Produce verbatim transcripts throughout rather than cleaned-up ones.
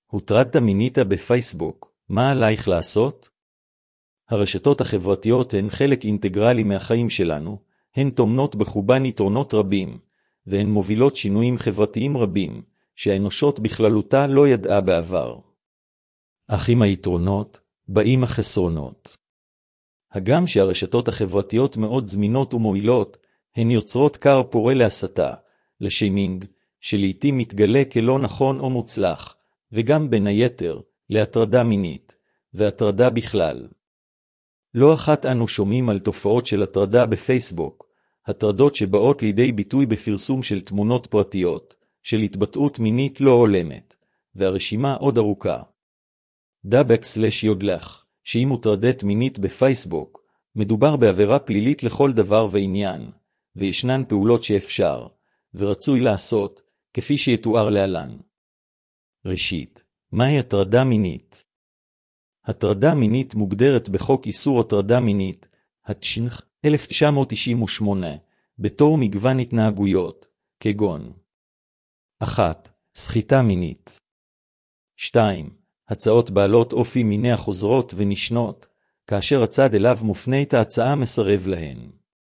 הוטרדת מינית בפייסבוק, מה עלייך לעשות? הרשתות החברתיות הן חלק אינטגרלי מהחיים שלנו, הן טומנות בחובן יתרונות רבים, והן מובילות שינויים חברתיים רבים, שהאנושות בכללותה לא ידעה בעבר. אך עם היתרונות, באים החסרונות. הגם שהרשתות החברתיות מאוד זמינות ומועילות, הן יוצרות קר פורה להסתה, לשיימינג, שלעיתים מתגלה כלא נכון או מוצלח, וגם בין היתר, להטרדה מינית, והטרדה בכלל. לא אחת אנו שומעים על תופעות של הטרדה בפייסבוק, הטרדות שבאות לידי ביטוי בפרסום של תמונות פרטיות, של התבטאות מינית לא הולמת, והרשימה עוד ארוכה. דאבק סלש יודלך, שאם הוטרדת מינית בפייסבוק, מדובר בעבירה פלילית לכל דבר ועניין, וישנן פעולות שאפשר, ורצוי לעשות, כפי שיתואר להלן. ראשית, מהי הטרדה מינית? הטרדה מינית מוגדרת בחוק איסור הטרדה מינית, התשנ"ח אלף תשע מאות תשעים ושמונה, בתור מגוון התנהגויות, כגון אחת. סחיטה מינית. שתיים. הצעות בעלות אופי מיני החוזרות ונשנות, כאשר הצד אליו מופנה את ההצעה מסרב להן.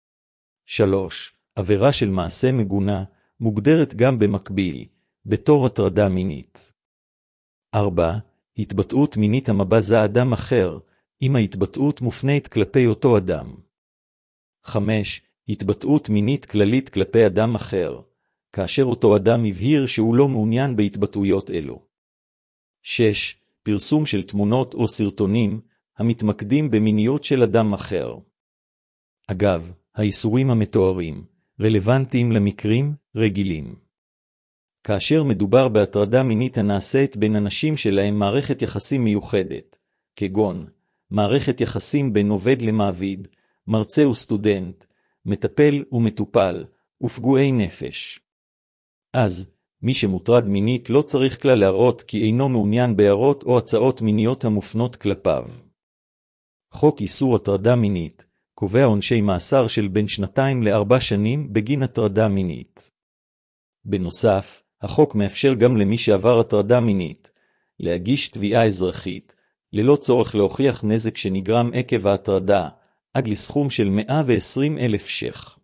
שלוש. עבירה של מעשה מגונה, מוגדרת גם במקביל, בתור הטרדה מינית. ארבע. התבטאות מינית המבזה אדם אחר, אם ההתבטאות מופנית כלפי אותו אדם. חמש. התבטאות מינית כללית כלפי אדם אחר, כאשר אותו אדם הבהיר שהוא לא מעוניין בהתבטאויות אלו. שש. פרסום של תמונות או סרטונים, המתמקדים במיניות של אדם אחר. אגב, האיסורים המתוארים, רלוונטיים למקרים רגילים. כאשר מדובר בהטרדה מינית הנעשית בין אנשים שלהם מערכת יחסים מיוחדת, כגון מערכת יחסים בין עובד למעביד, מרצה וסטודנט, מטפל ומטופל, ופגועי נפש. אז, מי שמוטרד מינית לא צריך כלל להראות כי אינו מעוניין בהערות או הצעות מיניות המופנות כלפיו. חוק איסור הטרדה מינית קובע עונשי מאסר של בין שנתיים לארבע שנים בגין הטרדה מינית. בנוסף, החוק מאפשר גם למי שעבר הטרדה מינית להגיש תביעה אזרחית, ללא צורך להוכיח נזק שנגרם עקב ההטרדה, עד לסכום של מאה ועשרים אלף ש"ח.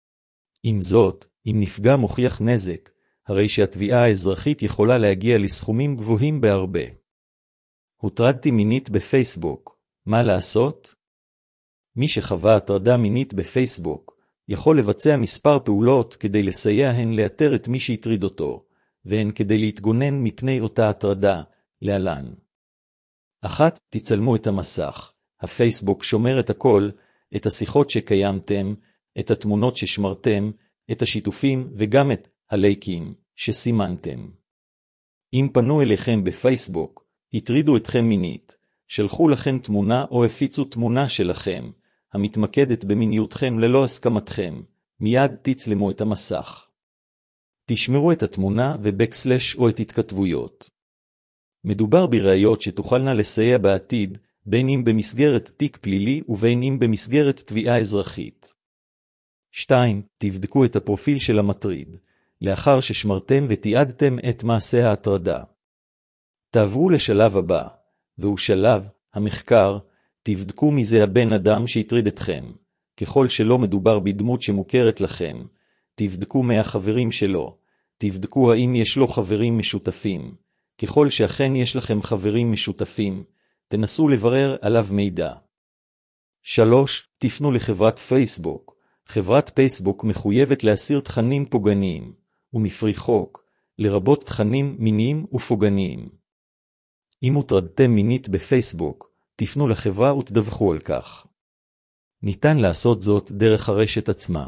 עם זאת, אם נפגע מוכיח נזק, הרי שהתביעה האזרחית יכולה להגיע לסכומים גבוהים בהרבה. הוטרדתי מינית בפייסבוק, מה לעשות? מי שחווה הטרדה מינית בפייסבוק, יכול לבצע מספר פעולות כדי לסייע הן לאתר את מי שהטריד אותו, והן כדי להתגונן מפני אותה הטרדה, להלן. אחת. תצלמו את המסך. הפייסבוק שומר את הכל, את השיחות שקיימתם, את התמונות ששמרתם, את השיתופים וגם את הלייקים שסימנתם. אם פנו אליכם בפייסבוק, הטרידו אתכם מינית, שלחו לכם תמונה או הפיצו תמונה שלכם, המתמקדת במיניותכם ללא הסכמתכם, מיד תצלמו את המסך. תשמרו את התמונה ובקסלש או את התכתבויות. מדובר בראיות שתוכלנה לסייע בעתיד, בין אם במסגרת תיק פלילי ובין אם במסגרת תביעה אזרחית. שתיים. תבדקו את הפרופיל של המטריד, לאחר ששמרתם ותיעדתם את מעשה ההטרדה. תעברו לשלב הבא, והוא שלב המחקר. תבדקו מי זה הבן אדם שהטריד אתכם. ככל שלא מדובר בדמות שמוכרת לכם, תבדקו מהחברים שלו. תבדקו האם יש לו חברים משותפים. ככל שאכן יש לכם חברים משותפים, תנסו לברר עליו מידע. שלוש. תפנו לחברת פייסבוק. חברת פייסבוק מחויבת להסיר תכנים פוגעניים, ומפרי חוק, לרבות תכנים מיניים ופוגעניים. אם הוטרדתם מינית בפייסבוק, תפנו לחברה ותדווחו על כך. ניתן לעשות זאת דרך הרשת עצמה.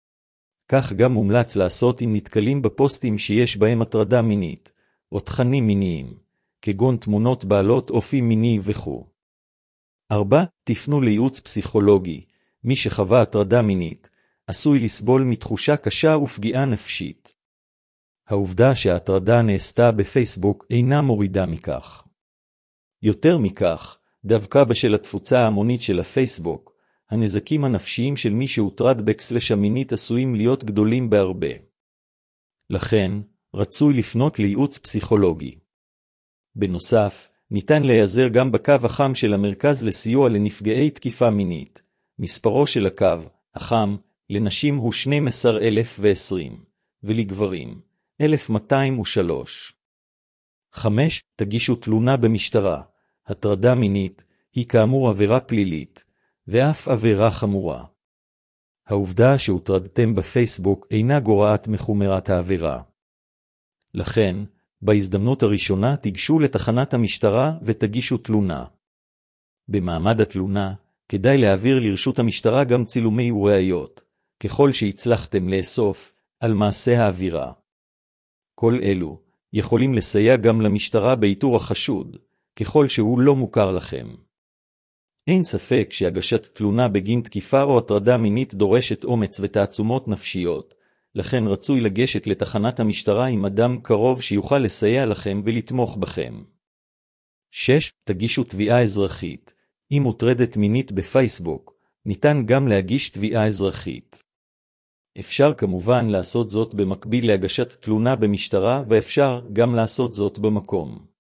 כך גם מומלץ לעשות אם נתקלים בפוסטים שיש בהם הטרדה מינית, או תכנים מיניים, כגון תמונות בעלות אופי מיני וכו'. ארבע. תפנו לייעוץ פסיכולוגי. מי שחווה הטרדה מינית, עשוי לסבול מתחושה קשה ופגיעה נפשית. העובדה שההטרדה נעשתה בפייסבוק אינה מורידה מכך. יותר מכך, דווקא בשל התפוצה ההמונית של הפייסבוק, הנזקים הנפשיים של מי שהוטרד בקסלש המינית עשויים להיות גדולים בהרבה. לכן, רצוי לפנות לייעוץ פסיכולוגי. בנוסף, ניתן להיעזר גם בקו החם של המרכז לסיוע לנפגעי תקיפה מינית. מספרו של הקו החם לנשים הוא שנים עשר אלף ועשרים, ולגברים אלף מאתיים ושלוש. חמש. תגישו תלונה במשטרה. הטרדה מינית היא כאמור עבירה פלילית, ואף עבירה חמורה. העובדה שהוטרדתם בפייסבוק אינה גורעת מחומרת העבירה. לכן, בהזדמנות הראשונה תיגשו לתחנת המשטרה ותגישו תלונה. במעמד התלונה, כדאי להעביר לרשות המשטרה גם צילומי וראיות, ככל שהצלחתם לאסוף על מעשה העבירה. כל אלו יכולים לסייע גם למשטרה באיתור החשוד, ככל שהוא לא מוכר לכם. אין ספק שהגשת תלונה בגין תקיפה או הטרדה מינית דורשת אומץ ותעצומות נפשיות, לכן רצוי לגשת לתחנת המשטרה עם אדם קרוב שיוכל לסייע לכם ולתמוך בכם. שש. תגישו תביעה אזרחית. אם מוטרדת מינית בפייסבוק, ניתן גם להגיש תביעה אזרחית. אפשר כמובן לעשות זאת במקביל להגשת תלונה במשטרה, ואפשר גם לעשות זאת במקום.